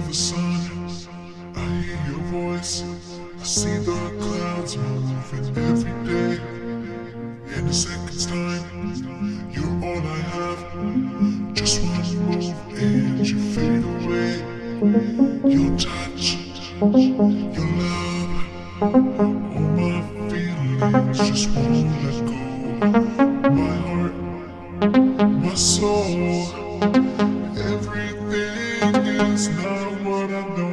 the sun, I hear your voice. I see the clouds moving every day. In a second's time, you're all I have. Just one move and you fade away. Your touch, your love, all my feelings just won't let go. My heart, my soul, everything is not what I know.